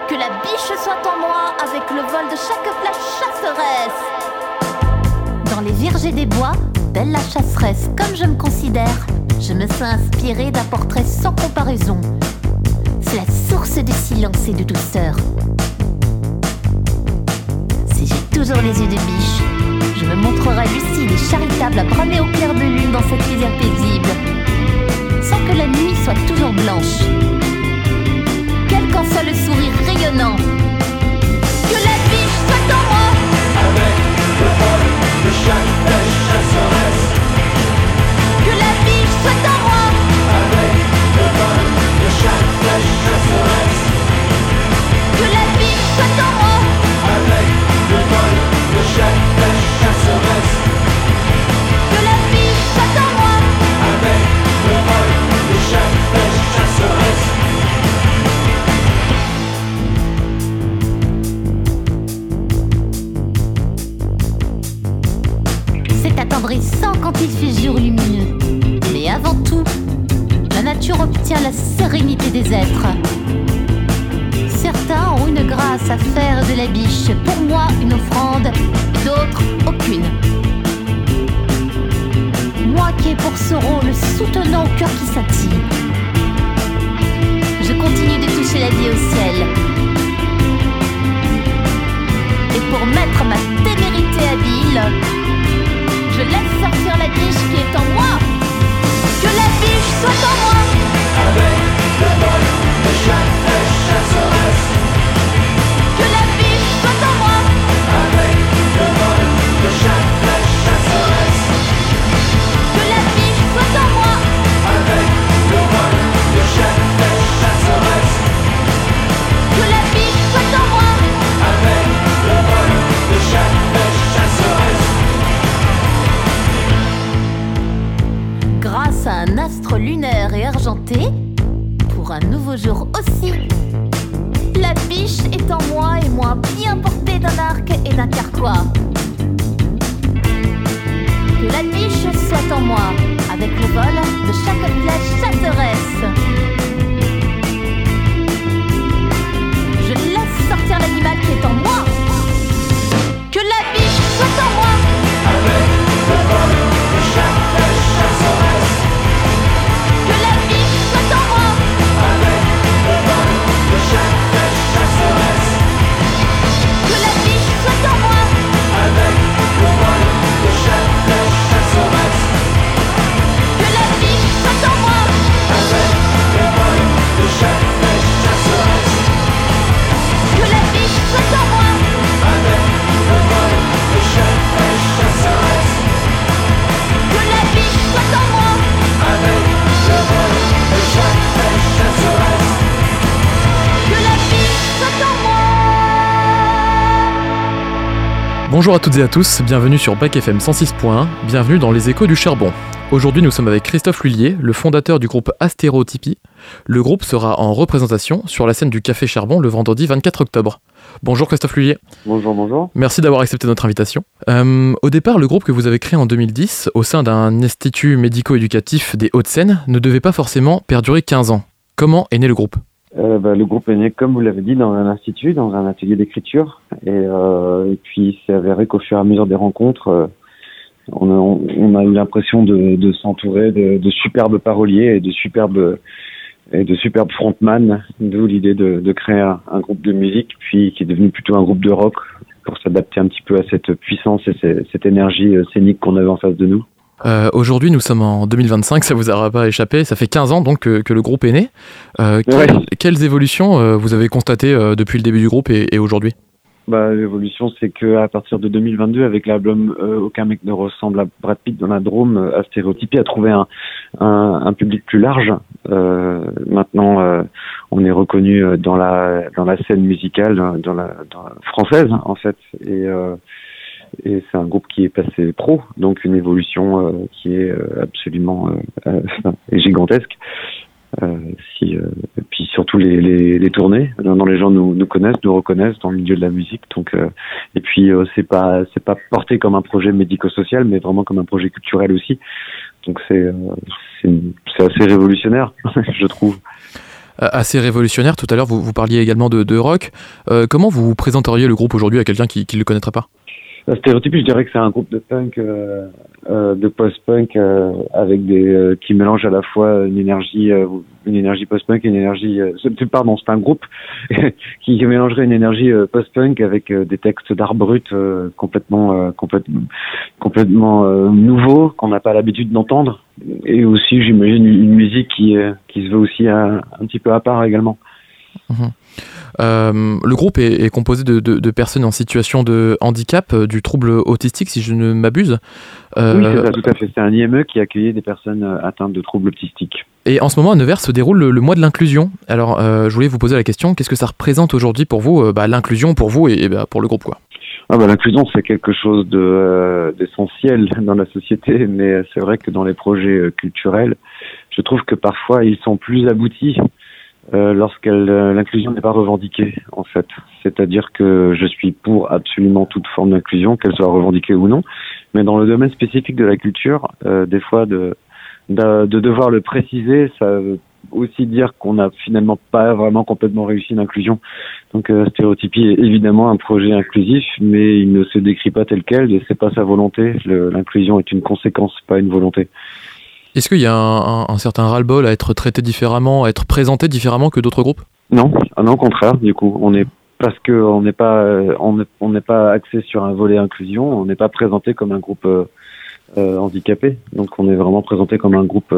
Que la biche soit en moi avec le vol de chaque flèche chasseresse. Dans les vergers des bois, belle la chasseresse, comme je me considère, je me sens inspirée d'un portrait sans comparaison. C'est la source de silence et de douceur. Si j'ai toujours les yeux de biche, je me montrerai lucide et charitable à bramer au clair de lune dans cette lisière paisible, sans que la nuit soit toujours blanche. Quel qu'en soit le sourire rayonnant, que la biche soit en moi, avec le vol de chaque flèche chasseresse. que la biche soit en moi, Avec le vol de chaque flèche chasseresse. que la biche soit en moi, Avec le vol de chaque flèche chasseresse. que la biche soit en moi, Avec le vol de chaque flèche chasseresse. c'est attendrissant quand il fait jour lumineux. Mais avant tout, la nature obtient la sérénité des êtres. Certains ont une grâce à faire de la biche, pour moi une offrande, d'autres aucune. Moi qui ai pour ce rôle soutenant au cœur qui scintille, je continue de toucher la vie au ciel. Et pour mettre ma témérité habile, je laisse sortir la biche qui est en moi. Que la biche soit en moi, Avec le vol de chaque flèche chasseresse. que la biche soit en moi, Avec le vol de chaque flèche chasseresse. que la biche soit en moi, Avec le vol de chaque flèche chasseresse. que la biche soit en moi, Avec le vol de chaque flèche chasseresse. grâce à un astre lunaire et argenté, pour un nouveau jour aussi. La biche est en moi et moi bien portée d'un arc et d'un carquois. Que la biche soit en moi, avec le vol de chaque flèche chasseresse. Je laisse sortir l'animal qui est en moi. Que la biche soit en moi, Avec le vol de chaque flèche chasseresse. que la biche soit en moi, Avec le vol de chaque flèche chasseresse. que la biche soit en moi, Avec le vol de chaque flèche chasseresse. que la biche soit en moi, Avec le vol de chaque flèche chasseresse. que la biche soit en moi, Avec le vol de chaque flèche chasseresse. que la biche soit en moi, Avec le vol de chaque flèche chasseresse. que la biche soit en moi. Bonjour à toutes et à tous, bienvenue sur Bac FM 106.1, bienvenue dans les échos du charbon. Aujourd'hui nous sommes avec Christophe Lhuillier, le fondateur du groupe Astérotypie. Le groupe sera en représentation sur la scène du Café Charbon le vendredi 24 octobre. Bonjour Christophe Lhuillier. Bonjour, bonjour. Merci d'avoir accepté notre invitation. Au départ, le groupe que vous avez créé en 2010 au sein d'un institut médico-éducatif des Hauts-de-Seine ne devait pas forcément perdurer 15 ans. Comment est né le groupe ? Le groupe est né, comme vous l'avez dit, dans un institut, dans un atelier d'écriture. Et puis, il s'est avéré qu'au fur et à mesure des rencontres, on a eu l'impression de s'entourer de superbes paroliers et de superbes frontman, d'où l'idée de créer un groupe de musique, puis qui est devenu plutôt un groupe de rock pour s'adapter un petit peu à cette puissance et cette énergie scénique qu'on avait en face de nous. Aujourd'hui, nous sommes en 2025, ça vous aura pas échappé. Ça fait 15 ans donc que le groupe est né. Quelles évolutions vous avez constatées depuis le début du groupe et aujourd'hui ? L'évolution, c'est que à partir de 2022, avec l'album Aucun mec ne ressemble à Brad Pitt dans la Drôme, Astérotypie a trouvé un public plus large. Maintenant, on est reconnu dans la scène musicale, dans la française en fait, et c'est un groupe qui est passé pro, donc une évolution qui est absolument gigantesque. Puis surtout les tournées, maintenant les gens nous connaissent, nous reconnaissent dans le milieu de la musique, donc et puis c'est pas porté comme un projet médico-social, mais vraiment comme un projet culturel aussi, donc c'est assez révolutionnaire je trouve. assez révolutionnaire. Tout à l'heure, vous parliez également de rock. Comment vous présenteriez le groupe aujourd'hui à quelqu'un qui ne le connaîtrait pas ? Stéréotypie, je dirais que c'est un groupe de punk, de post-punk, avec qui mélange à la fois une énergie post-punk et une énergie. C'est pas un groupe qui mélangerait une énergie post-punk avec des textes d'art brut complètement nouveaux qu'on n'a pas l'habitude d'entendre, et aussi, j'imagine, une musique qui se veut aussi un petit peu à part également. Mmh. Le groupe est composé de personnes en situation de handicap, du trouble autistique, si je ne m'abuse. Oui, c'est ça, tout à fait. C'est un IME qui accueillait des personnes atteintes de troubles autistiques. Et en ce moment, à Nevers se déroule le mois de l'inclusion. Alors, je voulais vous poser la question, qu'est-ce que ça représente aujourd'hui pour vous, l'inclusion pour vous et pour le groupe, quoi ? L'inclusion, c'est quelque chose d'essentiel dans la société, mais c'est vrai que dans les projets culturels, je trouve que parfois ils sont plus aboutis lorsque l'inclusion n'est pas revendiquée, en fait. C'est-à-dire que je suis pour absolument toute forme d'inclusion, qu'elle soit revendiquée ou non, mais dans le domaine spécifique de la culture, des fois de devoir le préciser, ça veut aussi dire qu'on n'a finalement pas vraiment complètement réussi l'inclusion. Donc Stéréotypie est évidemment un projet inclusif, mais il ne se décrit pas tel quel, et c'est pas sa volonté. L'inclusion est une conséquence, pas une volonté. Est-ce qu'il y a un certain ras-le-bol à être traité différemment, à être présenté différemment que d'autres groupes ? Non, au contraire. Du coup, parce que on n'est pas axé sur un volet inclusion, on n'est pas présenté comme un groupe handicapé. Donc, on est vraiment présenté comme un groupe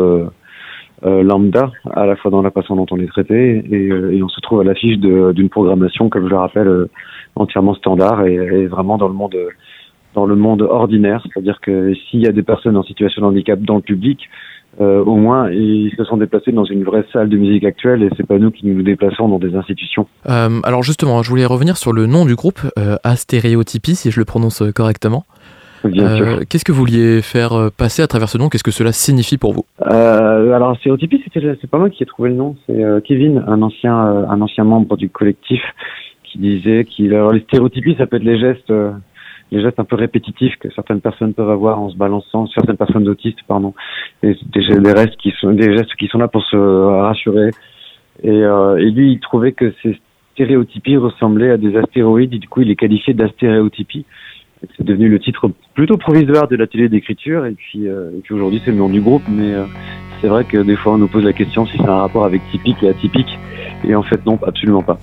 lambda, à la fois dans la façon dont on est traité, et on se trouve à l'affiche d'une programmation, comme je le rappelle, entièrement standard et vraiment dans le monde ordinaire, c'est-à-dire que s'il y a des personnes en situation de handicap dans le public, au moins ils se sont déplacés dans une vraie salle de musique actuelle, et c'est pas nous qui nous déplaçons dans des institutions. Alors justement, je voulais revenir sur le nom du groupe, Astéréotypie, si je le prononce correctement. Bien sûr. Qu'est-ce que vous vouliez faire passer à travers ce nom ? Qu'est-ce que cela signifie pour vous ? Alors Stéréotypie, c'est pas moi qui ai trouvé le nom, c'est Kevin, un ancien membre du collectif, qui disait alors les stéréotypies, ça peut être les gestes un peu répétitifs que certaines personnes peuvent avoir en se balançant, certaines personnes autistes, des gestes qui sont là pour se rassurer. Et lui, il trouvait que ces stéréotypies ressemblaient à des astéroïdes, et du coup, il les qualifiait d'astéréotypie. C'est devenu le titre plutôt provisoire de l'atelier d'écriture, et puis aujourd'hui, c'est le nom du groupe, mais c'est vrai que des fois, on nous pose la question si c'est un rapport avec typique et atypique, et en fait, non, absolument pas.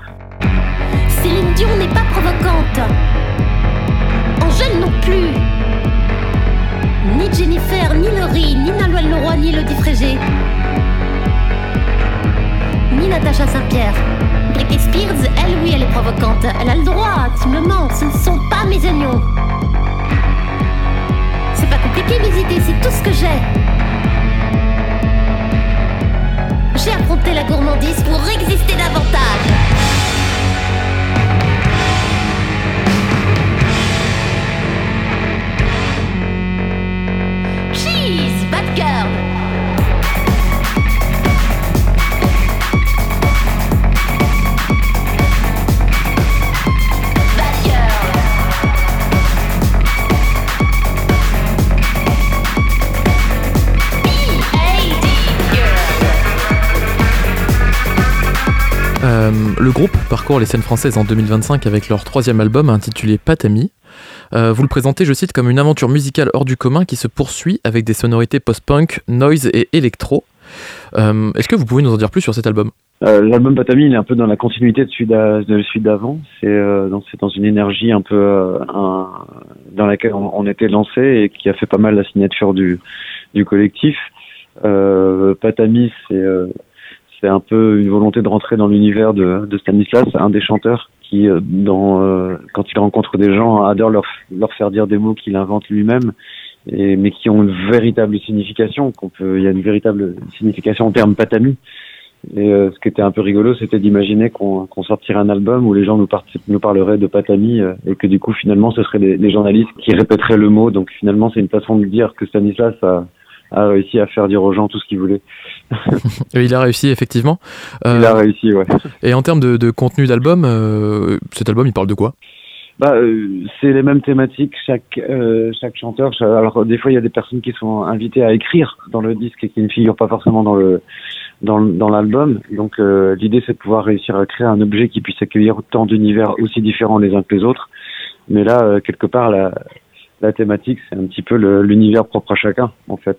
Céline Dion n'est pas provocante. Angèle non plus. Ni Jennifer, ni Laurie, ni Naloël Leroy, ni Elodie Frégé, ni Natacha Saint-Pierre. Britney Spears, elle, oui, elle est provocante. Elle a le droit, tu me mens, ce ne sont pas mes oignons. C'est pas compliqué mes idées, c'est tout ce que j'ai. J'ai affronté la gourmandise pour exister davantage. Cheese, bad girl. Le groupe parcourt les scènes françaises en 2025 avec leur 3e album intitulé Patami. Vous le présentez, je cite, comme une aventure musicale hors du commun qui se poursuit avec des sonorités post-punk, noise et électro. Est-ce que vous pouvez nous en dire plus sur cet album ? L'album Patami, il est un peu dans la continuité de celui d'avant. C'est dans une énergie un peu dans laquelle on était lancé et qui a fait pas mal la signature du collectif. Patami, c'est un peu une volonté de rentrer dans l'univers de Stanislas, un des chanteurs qui, quand il rencontre des gens, adore leur faire dire des mots qu'il invente lui-même, mais qui ont une véritable signification. Il y a une véritable signification en termes Patami. Et ce qui était un peu rigolo, c'était d'imaginer qu'on sortirait un album où les gens nous parleraient de Patami, et que du coup, finalement, ce seraient des journalistes qui répéteraient le mot. Donc finalement, c'est une façon de dire que Stanislas a réussi à faire dire aux gens tout ce qu'il voulait. Il a réussi, effectivement. Il a réussi, ouais. Et en termes de contenu d'album, cet album, il parle de quoi ? C'est les mêmes thématiques, chaque chanteur. Alors, des fois, il y a des personnes qui sont invitées à écrire dans le disque et qui ne figurent pas forcément dans dans l'album. Donc l'idée c'est de pouvoir réussir à créer un objet qui puisse accueillir autant d'univers aussi différents les uns que les autres. Mais là, quelque part, la thématique, c'est un petit peu l'univers propre à chacun, en fait.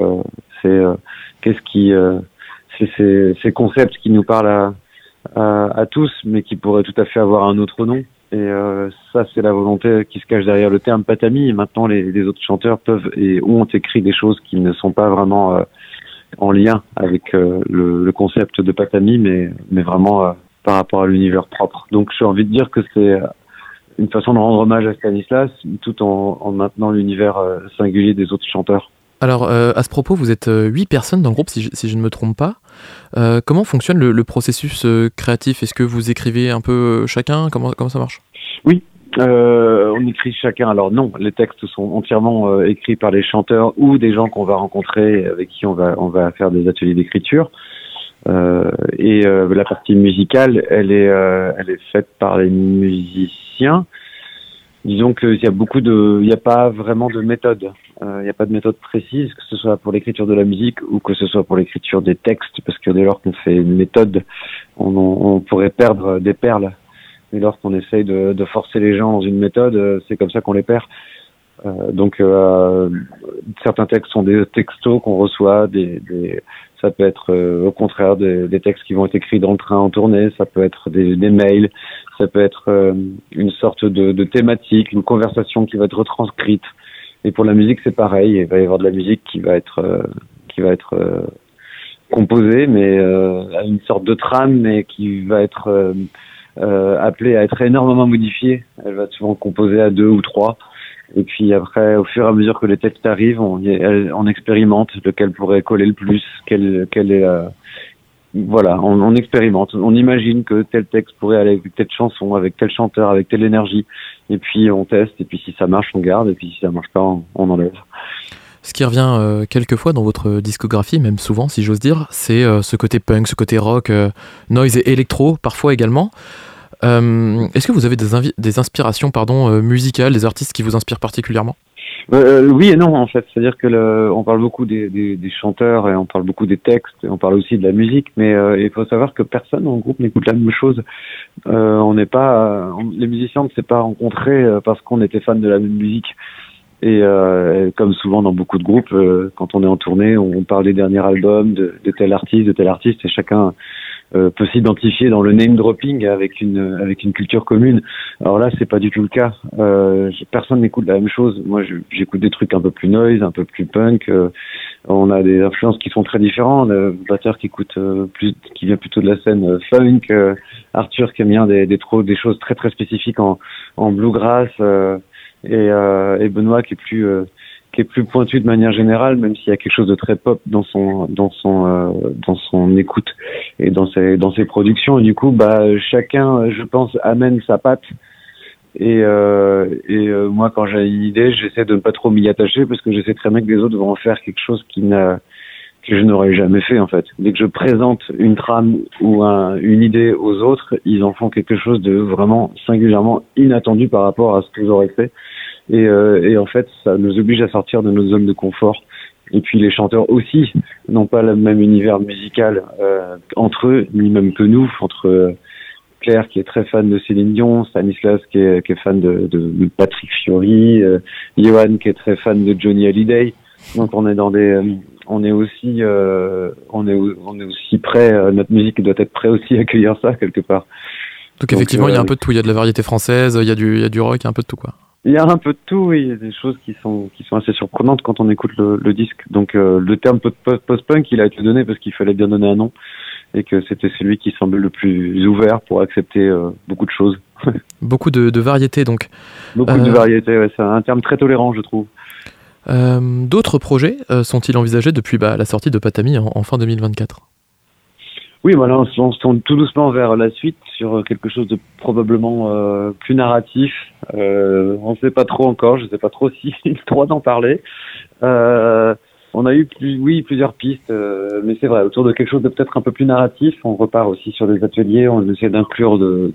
C'est ces concepts qui nous parlent à tous, mais qui pourraient tout à fait avoir un autre nom. Et ça, c'est la volonté qui se cache derrière le terme Patami. Et maintenant, les autres chanteurs peuvent et ont écrit des choses qui ne sont pas vraiment en lien avec le concept de Patami, mais vraiment par rapport à l'univers propre. Donc, j'ai envie de dire que c'est une façon de rendre hommage à Stanislas, tout en maintenant l'univers singulier des autres chanteurs. Alors, à ce propos, vous êtes 8 personnes dans le groupe, si je ne me trompe pas. Comment fonctionne le processus créatif ? Est-ce que vous écrivez un peu chacun ? Comment ça marche ? Oui, on écrit chacun. Alors non, les textes sont entièrement écrits par les chanteurs ou des gens qu'on va rencontrer, avec qui on va faire des ateliers d'écriture. Et la partie musicale, elle est faite par les musiciens. Disons qu'il y a il n'y a pas vraiment de méthode. Il n'y a pas de méthode précise, que ce soit pour l'écriture de la musique ou que ce soit pour l'écriture des textes, parce que dès lors qu'on fait une méthode, on pourrait perdre des perles. Et lorsqu'on essaye de forcer les gens dans une méthode, c'est comme ça qu'on les perd. Donc certains textes sont des textos qu'on reçoit, ça peut être au contraire des textes qui vont être écrits dans le train en tournée, ça peut être des mails, ça peut être une sorte de thématique, une conversation qui va être retranscrite. Et pour la musique, c'est pareil, il va y avoir de la musique qui va être composée, mais à une sorte de trame, mais qui va être appelée à être énormément modifiée. Elle va être souvent composée à 2 ou 3. Et puis après, au fur et à mesure que les textes arrivent, on expérimente lequel pourrait coller le plus, quel est voilà, on expérimente, on imagine que tel texte pourrait aller avec telle chanson, avec tel chanteur, avec telle énergie, et puis on teste, et puis si ça marche, on garde, et puis si ça marche pas, on enlève. Ce qui revient quelquefois dans votre discographie, même souvent si j'ose dire, c'est ce côté punk, ce côté rock, noise et électro parfois également. Est-ce que vous avez des inspirations musicales, des artistes qui vous inspirent particulièrement ? Oui et non en fait, c'est-à-dire que on parle beaucoup des chanteurs et on parle beaucoup des textes et on parle aussi de la musique, mais il faut savoir que personne dans le groupe n'écoute la même chose. Les musiciens ne s'est pas rencontrés parce qu'on était fans de la même musique. Et comme souvent dans beaucoup de groupes, quand on est en tournée, on parle des derniers albums de tel artiste, et chacun peut s'identifier dans le name dropping avec une culture commune. Alors là, c'est pas du tout le cas. Personne n'écoute la même chose. Moi, j'écoute des trucs un peu plus noise, un peu plus punk. On a des influences qui sont très différentes. Le batteur qui vient plutôt de la scène funk. Arthur qui aime bien des choses très très spécifiques en bluegrass. Et Benoît qui est plus pointu de manière générale, même s'il y a quelque chose de très pop dans son écoute et dans ses productions. Et du coup, chacun, je pense, amène sa patte. Et moi, quand j'ai une idée, j'essaie de ne pas trop m'y attacher parce que je sais très bien que les autres vont en faire quelque chose que je n'aurais jamais fait, en fait. Dès que je présente une trame ou une idée aux autres, ils en font quelque chose de vraiment singulièrement inattendu par rapport à ce que j'aurais fait. Et en fait, ça nous oblige à sortir de notre zone de confort. Et puis les chanteurs aussi n'ont pas le même univers musical entre eux, ni même que nous, entre Claire qui est très fan de Céline Dion, Stanislas qui est fan de Patrick Fiori, Johan qui est très fan de Johnny Hallyday. Donc on est aussi prêt, notre musique doit être prêt aussi à accueillir ça quelque part. Donc effectivement, il y a un peu de tout, il y a de la variété française, il y a du rock, il y a un peu de tout quoi. Il y a un peu de tout, oui, il y a des choses qui sont assez surprenantes quand on écoute le disque. Donc le terme post-punk, il a été donné parce qu'il fallait bien donner un nom et que c'était celui qui semblait le plus ouvert pour accepter beaucoup de choses. Beaucoup de variété donc. Beaucoup de variété, ouais, c'est un terme très tolérant, je trouve. D'autres projets sont-ils envisagés depuis la sortie de Patami en fin 2024 ? Oui, voilà, on se tourne tout doucement vers la suite sur quelque chose de probablement plus narratif. On ne sait pas trop encore, je ne sais pas trop si il est droit d'en parler. On a eu plusieurs pistes, mais c'est vrai, autour de quelque chose de peut-être un peu plus narratif. On repart aussi sur des ateliers, on essaie d'inclure de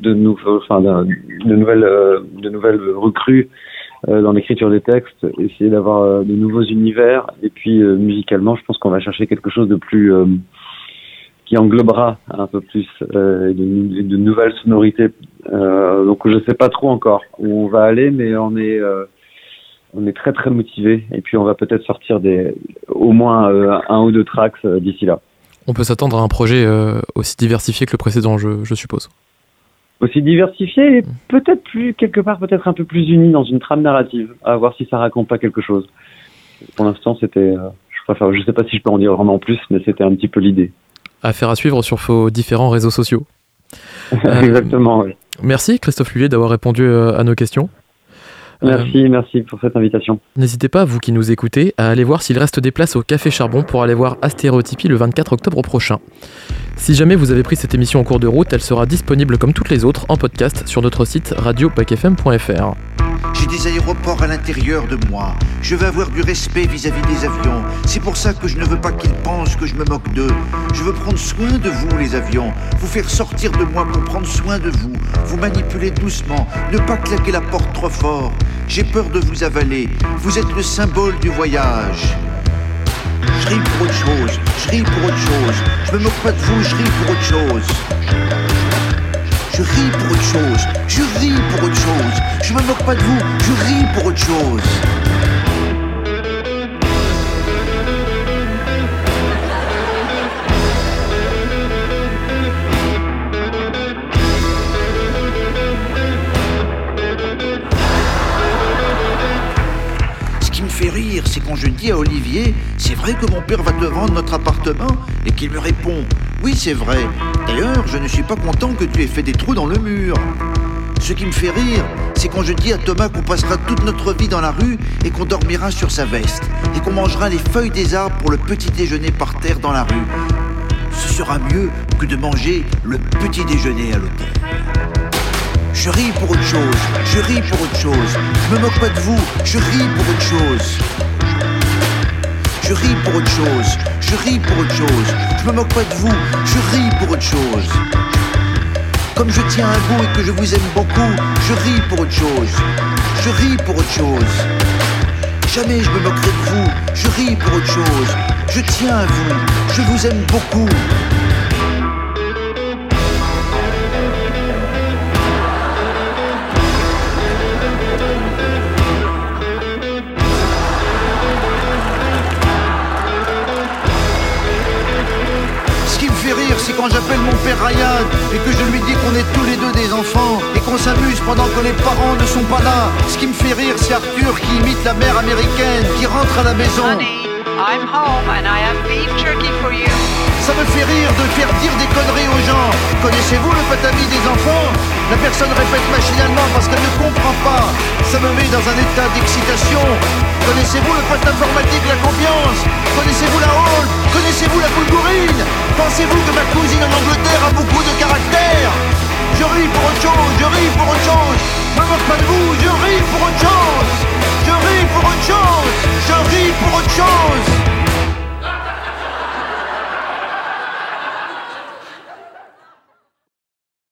nouvelles recrues dans l'écriture des textes, essayer d'avoir de nouveaux univers. Et puis musicalement, je pense qu'on va chercher quelque chose de plus qui englobera un peu plus de nouvelles sonorités. Donc je sais pas trop encore où on va aller, mais on est très très motivés. Et puis on va peut-être sortir au moins un ou deux tracks d'ici là. On peut s'attendre à un projet aussi diversifié que le précédent, je suppose. Aussi diversifié et peut-être un peu plus uni dans une trame narrative. À voir si ça raconte pas quelque chose. Pour l'instant, c'était... je sais pas si je peux en dire vraiment plus, mais c'était un petit peu l'idée. Affaire à suivre sur vos différents réseaux sociaux. Exactement, oui. Merci Christophe Lullier d'avoir répondu à nos questions. Merci pour cette invitation. N'hésitez pas, vous qui nous écoutez, à aller voir s'il reste des places au Café Charbon pour aller voir Astéréotypie le 24 octobre prochain. Si jamais vous avez pris cette émission en cours de route, elle sera disponible comme toutes les autres en podcast sur notre site radio-pacfm.fr. J'ai des aéroports à l'intérieur de moi. Je veux avoir du respect vis-à-vis des avions. C'est pour ça que je ne veux pas qu'ils pensent que je me moque d'eux. Je veux prendre soin de vous, les avions. Vous faire sortir de moi pour prendre soin de vous. Vous manipuler doucement. Ne pas claquer la porte trop fort. J'ai peur de vous avaler. Vous êtes le symbole du voyage. Je ris pour autre chose. Je ris pour autre chose. Je me moque pas de vous, je ris pour autre chose. Je ris pour autre chose, je ris pour autre chose. Je me moque pas de vous, je ris pour autre chose. Ce qui me fait rire, c'est quand je dis à Olivier, c'est vrai que mon père va te vendre notre appartement, et qu'il me répond, oui c'est vrai. D'ailleurs, je ne suis pas content que tu aies fait des trous dans le mur. Ce qui me fait rire, c'est quand je dis à Thomas qu'on passera toute notre vie dans la rue et qu'on dormira sur sa veste et qu'on mangera les feuilles des arbres pour le petit déjeuner par terre dans la rue. Ce sera mieux que de manger le petit déjeuner à l'hôtel. Je ris pour autre chose, je ris pour autre chose. Je me moque pas de vous, je ris pour autre chose. Je ris pour autre chose, je ris pour autre chose. Je me moque pas de vous, je ris pour autre chose. Comme je tiens à vous et que je vous aime beaucoup, je ris pour autre chose. Je ris pour autre chose. Jamais je me moquerai de vous, je ris pour autre chose. Je tiens à vous, je vous aime beaucoup. C'est quand j'appelle mon père Ryan et que je lui dis qu'on est tous les deux des enfants et qu'on s'amuse pendant que les parents ne sont pas là. Ce qui me fait rire, c'est Arthur qui imite la mère américaine qui rentre à la maison. Honey, I'm home and I have beef jerky for you. Ça me fait rire de faire dire des conneries aux gens. Connaissez-vous le patami des enfants? La personne répète machinalement parce qu'elle ne comprend pas. Ça me met dans un état d'excitation. Connaissez-vous le poste informatique, la confiance? Connaissez-vous la hall? Connaissez-vous la boulgourine? Pensez-vous que ma cousine en Angleterre a beaucoup de caractère?